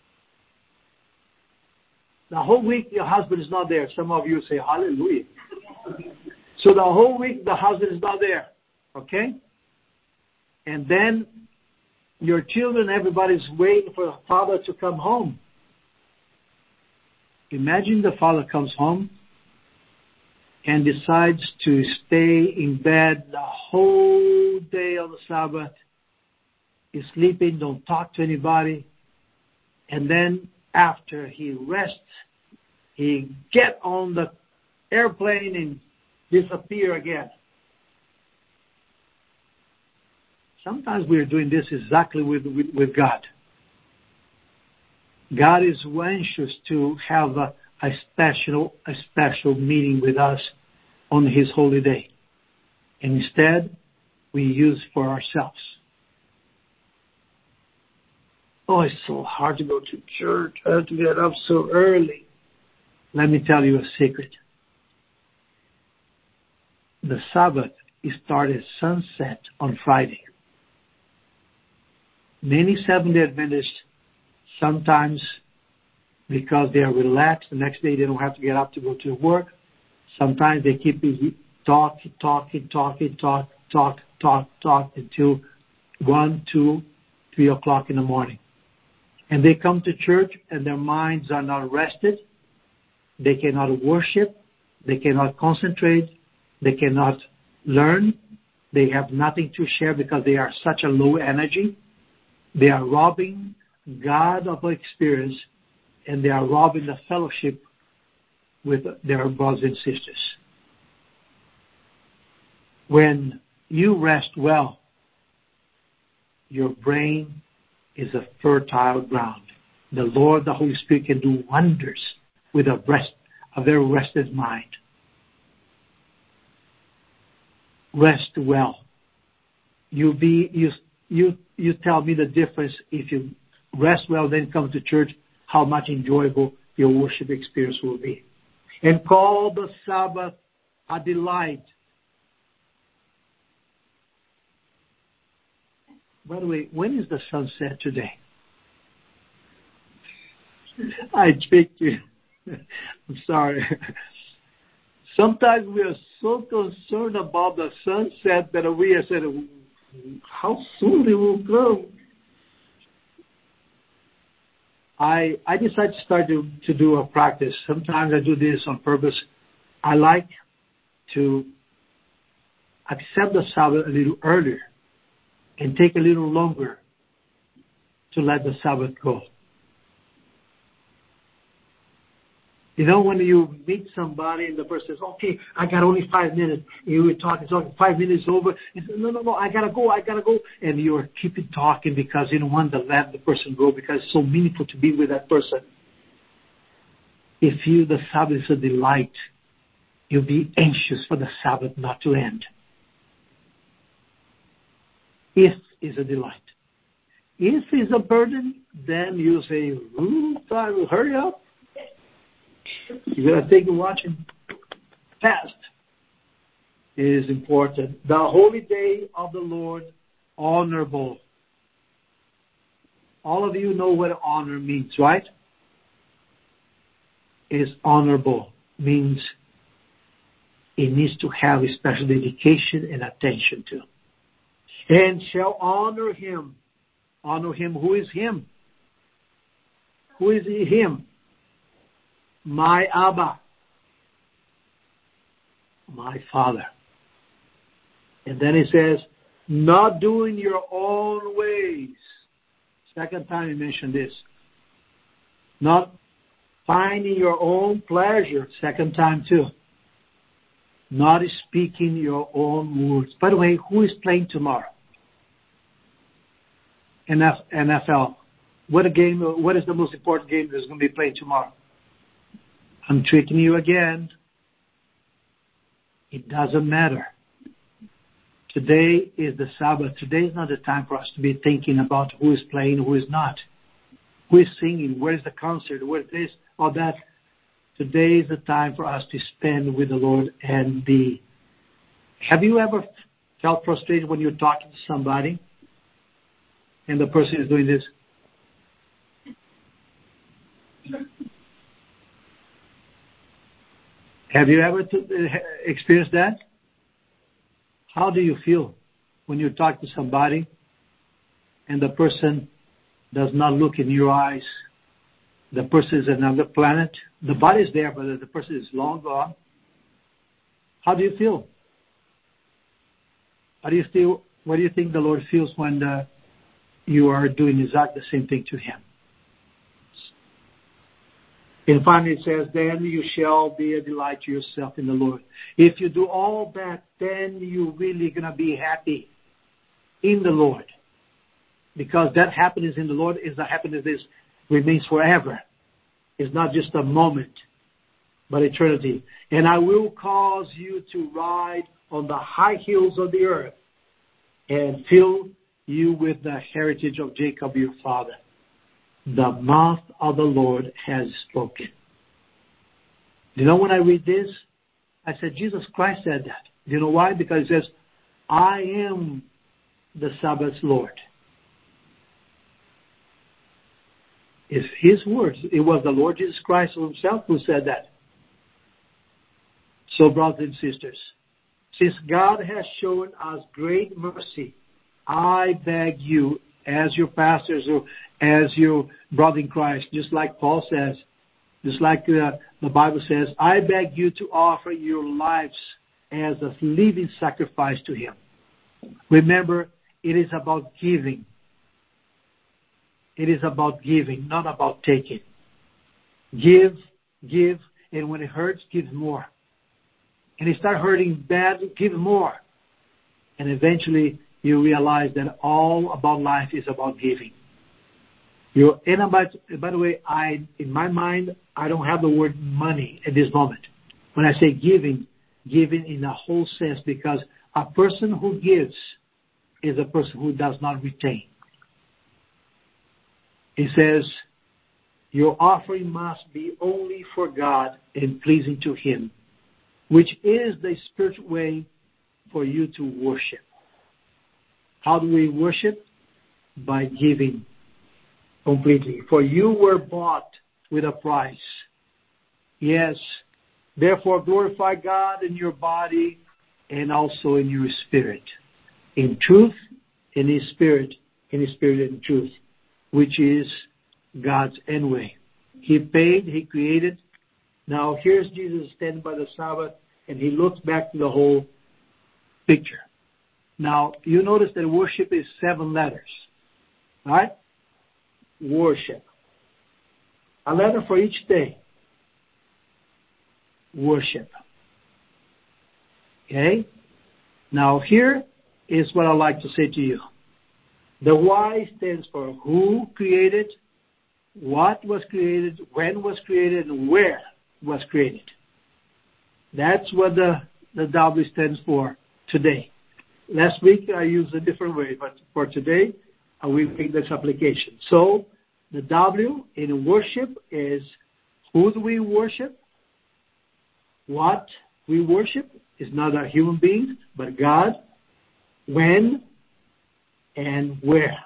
The whole week your husband is not there. Some of you say, hallelujah. So the whole week the husband is not there, okay? And then your children, everybody's waiting for the father to come home. Imagine the father comes home and decides to stay in bed the whole day on the Sabbath. He's sleeping, don't talk to anybody. And then after he rests, he get on the airplane and disappear again. Sometimes we are doing this exactly with, with, with God. God is anxious to have a, a special a special meeting with us on His holy day. And instead, we use for ourselves. Oh, it's so hard to go to church. I have to get up so early. Let me tell you a secret. The Sabbath started at sunset on Friday. Many Seventh-day Adventists, sometimes because they are relaxed, the next day they don't have to get up to go to work. Sometimes they keep talking, talking, talking, talk, talk, talk, talk until one, two, three o'clock in the morning. And they come to church and their minds are not rested. They cannot worship. They cannot concentrate. They cannot learn. They have nothing to share because they are such a low energy. They are robbing God of experience, and they are robbing the fellowship with their brothers and sisters. When you rest well, your brain is a fertile ground. The Lord, the Holy Spirit, can do wonders with a rest, a very rested mind. rest well. You be you you you tell me the difference if you rest well, then come to church, how much enjoyable your worship experience will be. And call the Sabbath a delight. By the way, when is the sunset today? I tricked you. I'm sorry. Sometimes we are so concerned about the sunset that we are saying, how soon it will come? I I decided to start to, to do a practice. Sometimes I do this on purpose. I like to accept the Sabbath a little earlier and take a little longer to let the Sabbath go. You know, when you meet somebody and the person says, okay, I got only five minutes. And you were talking, talking, five minutes over. And say, no, no, no, I got to go, I got to go. And you're keeping talking because you don't want to let the person go because it's so meaningful to be with that person. If you, the Sabbath is a delight, you'll be anxious for the Sabbath not to end. If is a delight. If is a burden, then you say, ooh, time, hurry up. You gotta take a watch and fast. It is important. The holy day of the Lord, honorable. All of you know what honor means, right? Is honorable. Means it needs to have a special dedication and attention to. And shall honor him. Honor him. Who is him? Who is him? My Abba, my Father. And then he says, not doing your own ways. Second time he mentioned this. Not finding your own pleasure. Second time too. Not speaking your own words. By the way, who is playing tomorrow? N F L. What a game, what is the most important game that's going to be played tomorrow? I'm tricking you again. It doesn't matter. Today is the Sabbath. Today is not the time for us to be thinking about who is playing, who is not. Who is singing, where is the concert, where is this, all that. Today is the time for us to spend with the Lord and be. Have you ever felt frustrated when you're talking to somebody and the person is doing this? Have you ever t- experienced that? How do you feel when you talk to somebody and the person does not look in your eyes? The person is another planet. The body is there, but the person is long gone. How do you feel? How do you feel? What do you think the Lord feels when uh, you are doing exactly the same thing to Him? And finally it says, then you shall be a delight to yourself in the Lord. If you do all that, then you're really going to be happy in the Lord. Because that happiness in the Lord is the happiness that remains forever. It's not just a moment, but eternity. And I will cause you to ride on the high hills of the earth and fill you with the heritage of Jacob your father. The mouth of the Lord has spoken. You know when I read this, I said, Jesus Christ said that. You know why? Because it says, I am the Sabbath's Lord. It's His words. It was the Lord Jesus Christ Himself who said that. So, brothers and sisters, since God has shown us great mercy, I beg you, as your pastors or as your brother in Christ, just like Paul says, just like uh, the Bible says, I beg you to offer your lives as a living sacrifice to Him. Remember, it is about giving. It is about giving, not about taking. Give, give, and when it hurts, give more. And it starts hurting bad, give more. And eventually, you realize that all about life is about giving. You and about, by the way, I in my mind, I don't have the word money at this moment. When I say giving, giving in a whole sense, because A person who gives is a person who does not retain. He says, your offering must be only for God and pleasing to Him, which is the spiritual way for you to worship. How do we worship? By giving completely. For you were bought with a price. Yes. Therefore glorify God in your body and also in your spirit. In truth, in His spirit, in His spirit and truth, which is God's end way. He paid, He created. Now here's Jesus standing by the Sabbath, and He looks back to the whole picture. Now you notice that worship is seven letters. Right? Worship. A letter for each day. Worship. Okay? Now here is what I'd like to say to you. The Y stands for who created, what was created, when was created, and where was created. That's what the, the W stands for today. Last week I used a different way, but for today, I will make this application. So, the W in worship is who do we worship? What we worship is not a human being, but God. When and where.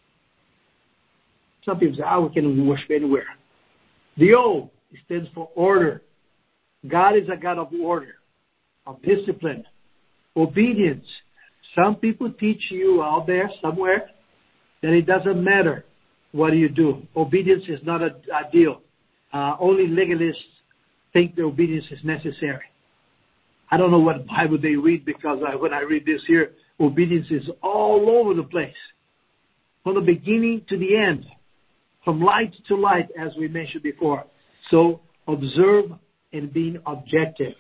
Some people say, oh, we can worship anywhere. The O stands for order. God is a God of order, of discipline, obedience. Some people teach you out there somewhere that it doesn't matter what you do. Obedience is not a, a deal. Uh, only legalists think the obedience is necessary. I don't know what Bible they read, because I, when I read this here, obedience is all over the place. From the beginning to the end. From light to light, as we mentioned before. So, observe and being objective.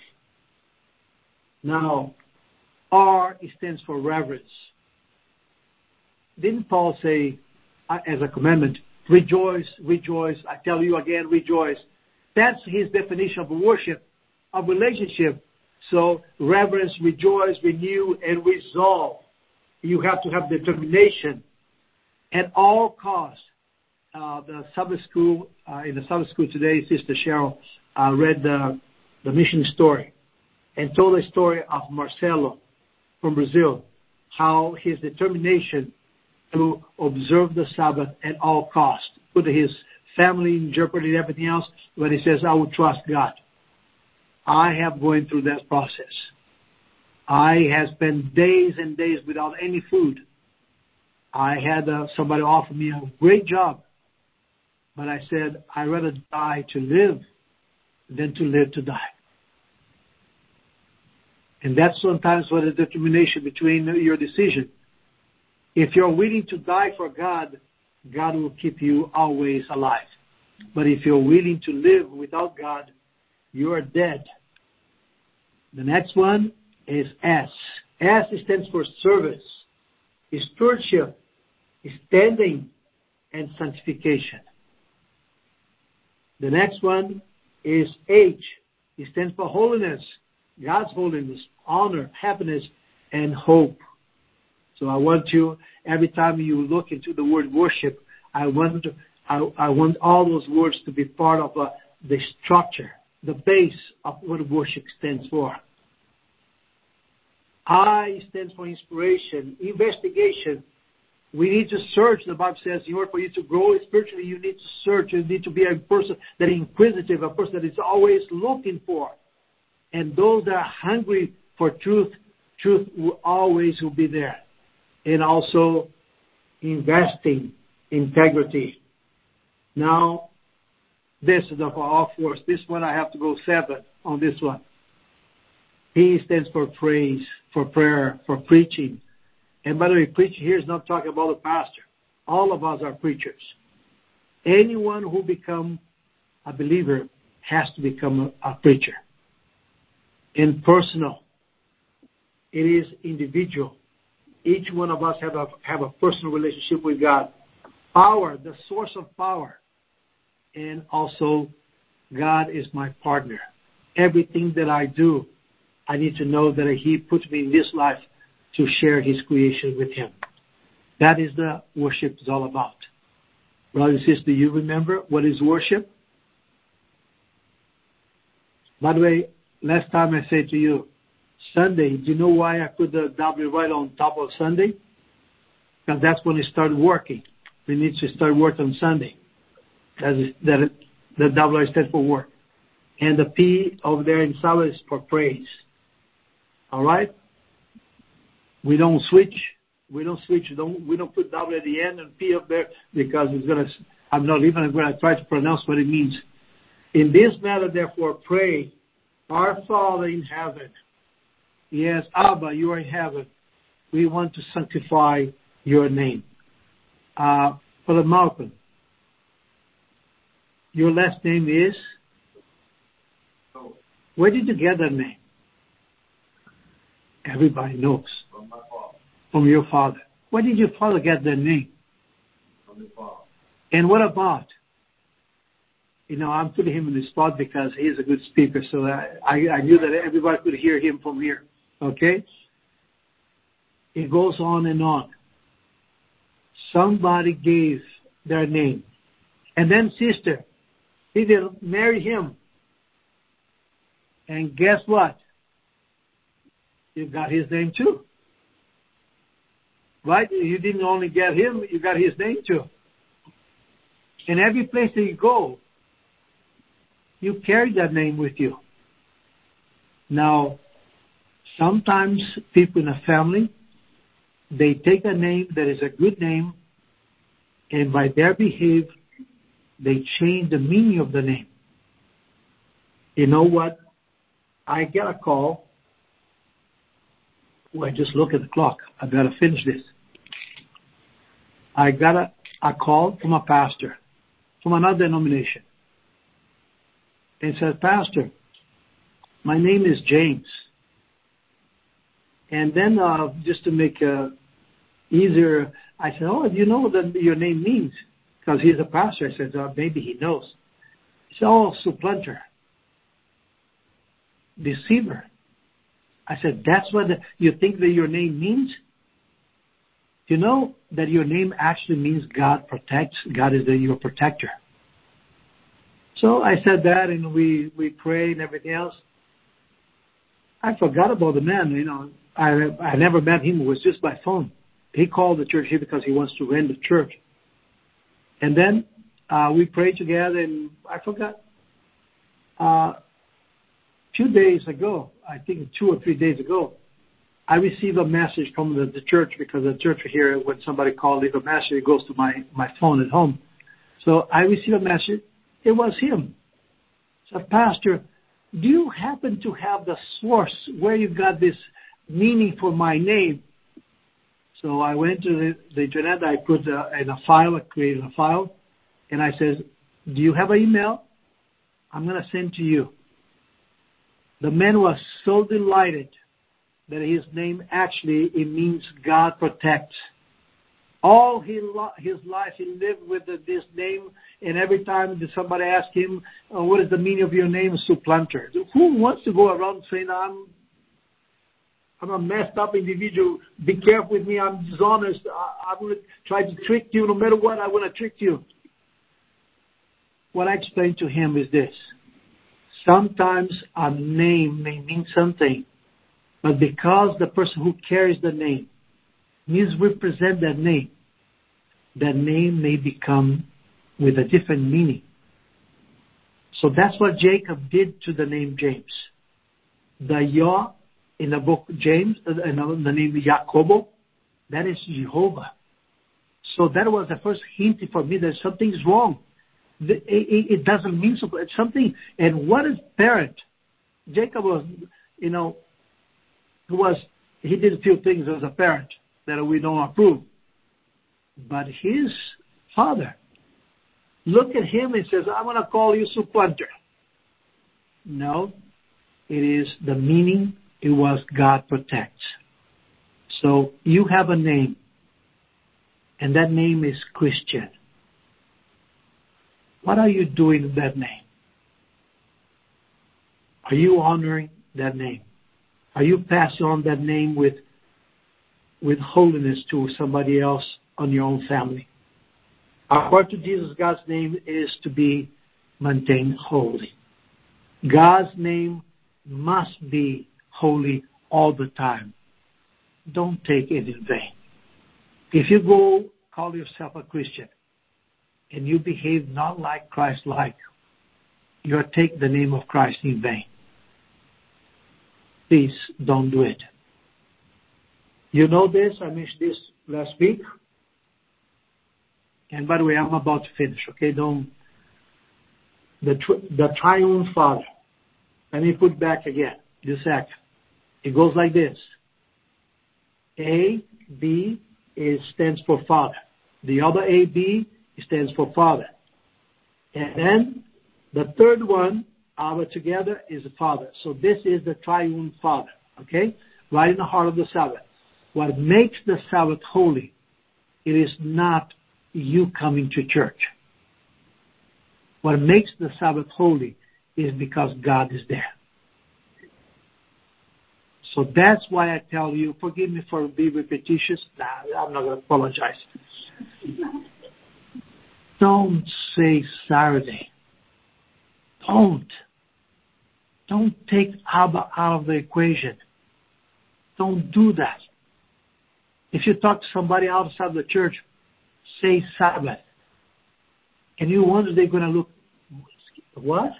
Now, R stands for reverence. Didn't Paul say, uh, as a commandment, rejoice, rejoice, I tell you again, rejoice. That's his definition of worship, of relationship. So, reverence, rejoice, renew, and resolve. You have to have determination at all costs. Uh, the Sabbath school, uh, in the Sabbath school today, Sister Cheryl uh, read the, the mission story and told the story of Marcelo from Brazil, how his determination to observe the Sabbath at all costs, put his family in jeopardy and everything else, when he says, I will trust God. I have gone through that process. I have spent days and days without any food. I had uh, somebody offer me a great job, but I said, I'd rather die to live than to live to die. And that's sometimes what the determination between your decision. If you're willing to die for God, God will keep you always alive. But if you're willing to live without God, you are dead. The next one is S. S stands for service, stewardship, standing, and sanctification. The next one is H. It stands for holiness, God's holiness, honor, happiness, and hope. So I want you, every time you look into the word worship, I want to, I, I want all those words to be part of uh, the structure, the base of what worship stands for. I stands for inspiration, investigation. We need to search. The Bible says, in order for you to grow spiritually, you need to search. You need to be a person that is inquisitive, a person that is always looking for. And those that are hungry for truth, truth will always will be there. And also investing, integrity. Now, this is for all fours. This one I have to go seven on this one. P stands for praise, for prayer, for preaching. And by the way, preaching here is not talking about the pastor. All of us are preachers. Anyone who becomes a believer has to become a, a preacher. Impersonal. It is individual. Each one of us have a have a personal relationship with God. Power, the source of power. And also, God is my partner. Everything that I do, I need to know that He put me in this life to share His creation with Him. That is the worship is all about. Brothers and sisters, do you remember what is worship? By the way, last time I said to you, Sunday, do you know why I put the W right on top of Sunday? Because that's when it started working. We need to start working on Sunday. That is, that the W stands for work. And the P over there in Saba is for praise. All right? We don't switch. We don't switch. Don't, we don't put W at the end and P up there because it's going to, I'm not even going to try to pronounce what it means. In this matter, therefore, pray, our Father in heaven. Yes, Abba, you are in heaven. We want to sanctify your name. Uh, Brother Malcolm, your last name is? Where did you get that name? Everybody knows. From my father. From your father. Where did your father get that name? From his father. And what about? You know, I'm putting him in the spot because he's a good speaker, so I, I, I knew that everybody could hear him from here. Okay? It goes on and on. Somebody gave their name. And then sister, he did marry him. And guess what? You got his name too. Right? You didn't only get him, you got his name too. In every place that you go, you carry that name with you. Now, sometimes people in a family, they take a name that is a good name, and by their behavior, they change the meaning of the name. You know what? I get a call. Well, just look at the clock. I better finish this. I got a, a call from a pastor from another denomination. And said, Pastor, my name is James. And then uh, just to make it easier, I said, oh, do you know what your name means? Because he's a pastor. I said, oh, maybe he knows. He said, oh, supplanter. Deceiver. I said, that's what the, you think that your name means? You know that your name actually means God protects. God is the, your protector. So I said that, and we, we prayed and everything else. I forgot about the man. You know, I I never met him. It was just by phone. He called the church here because he wants to rent the church. And then uh, we prayed together, and I forgot. Uh, Two days ago, I think two or three days ago, I received a message from the, the church because the church here, when somebody calls, leave a message, it goes to my, my phone at home. So I received a message. It was him. So, Pastor, do you happen to have the source where you got this meaning for my name? So I went to the, the internet. I put uh, in a file, I created a file, and I said, do you have an email? I'm going to send to you. The man was so delighted that his name actually, it means God protects. All his, his life he lived with this name, and every time somebody asked him, oh, what is the meaning of your name, supplanter? Who wants to go around saying, I'm I'm a messed up individual, be careful with me, I'm dishonest, I, I'm going to try to trick you, no matter what, I want to trick you. What I explained to him is this. Sometimes a name may mean something, but because the person who carries the name misrepresent that name, that name may become with a different meaning. So that's what Jacob did to the name James. The Yah in the book James, uh, in the name Jacobo, that is Jehovah. So that was the first hint for me that something's wrong. It doesn't mean so. It's something. And what is parent? Jacob was, you know, he was, he did a few things as a parent that we don't approve. But his father, look at him and says, I'm going to call you supplanter. No, it is the meaning. It was God protects. So you have a name, and that name is Christian. What are you doing with that name? Are you honoring that name? Are you passing on that name with with holiness to somebody else on your own family. According to Jesus, God's name is to be maintained holy. God's name must be holy all the time. Don't take it in vain. If you go call yourself a Christian and you behave not like Christ-like, you are taking the name of Christ in vain. Please don't do it. You know this. I mentioned this last week. And by the way, I'm about to finish. Okay, don't. The the triune Father. Let me put back again. This act. It goes like this. A, B, it stands for Father. The other A, B, it stands for Father. And then the third one, our together, is the Father. So this is the triune Father. Okay, right in the heart of the Sabbath. What makes the Sabbath holy, it is not you coming to church. What makes the Sabbath holy is because God is there. So that's why I tell you, forgive me for being repetitious. Nah, I'm not going to apologize. Don't say Saturday. Don't. Don't take Abba out of the equation. Don't do that. If you talk to somebody outside the church, say Sabbath. And you wonder they're going to look, what?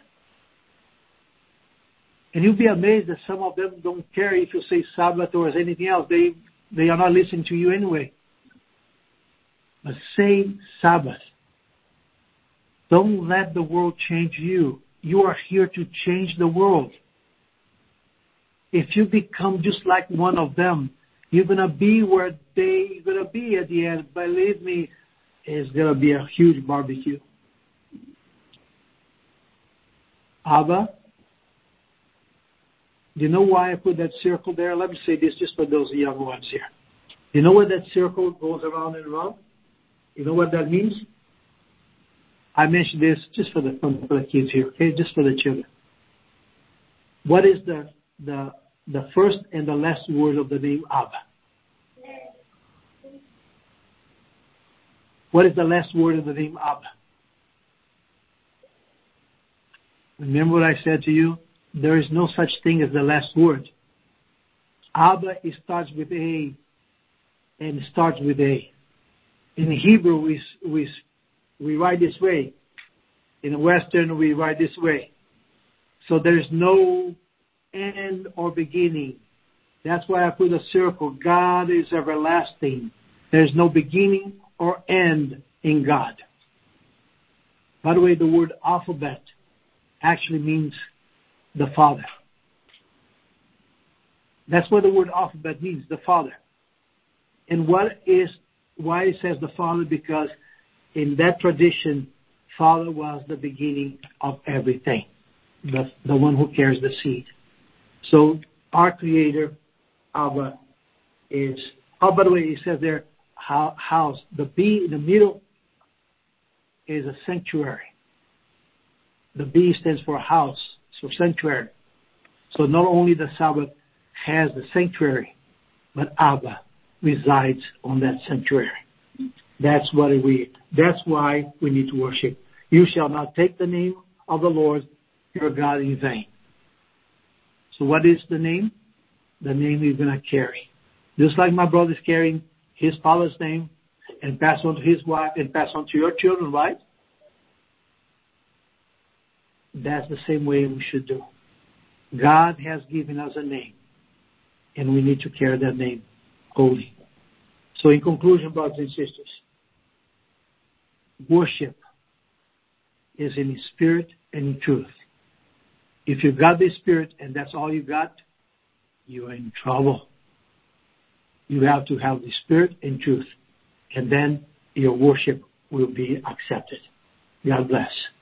And you'll be amazed that some of them don't care if you say Sabbath or anything else. They, they are not listening to you anyway. But say Sabbath. Don't let the world change you. You are here to change the world. If you become just like one of them, you're going to be where they're going to be at the end. Believe me, it's going to be a huge barbecue. Abba, do you know why I put that circle there? Let me say this just for those young ones here. Do you know where that circle goes around and around? You know what that means? I mentioned this just for the fun for the kids here, okay? Just for the children. What is the the the first and the last word of the name Abba? What is the last word of the name Abba? Remember what I said to you? There is no such thing as the last word. Abba, it starts with A, and it starts with A. In Hebrew, we we we write this way. In Western, we write this way. So there is no end or beginning. That's why I put a circle. God is everlasting. There is no beginning or end in God. By the way, the word alphabet actually means the Father. That's what the word alphabet means, the Father. And what is why it says the Father? Because in that tradition, Father was the beginning of everything, the, the one who carries the seed. So our Creator, Abba, is, oh, by the way, it says there, house. The B in the middle is a sanctuary. The B stands for house, so sanctuary. So not only the Sabbath has the sanctuary, but Abba resides on that sanctuary. That's what we. That's why we need to worship. You shall not take the name of the Lord your God in vain. So what is the name? The name you're going to carry. Just like my brother is carrying his father's name and pass on to his wife and pass on to your children, right? That's the same way we should do. God has given us a name, and we need to carry that name holy. So in conclusion, brothers and sisters, worship is in spirit and in truth. If you got the spirit and that's all you got, you are in trouble. You have to have the spirit and truth, and then your worship will be accepted. God bless.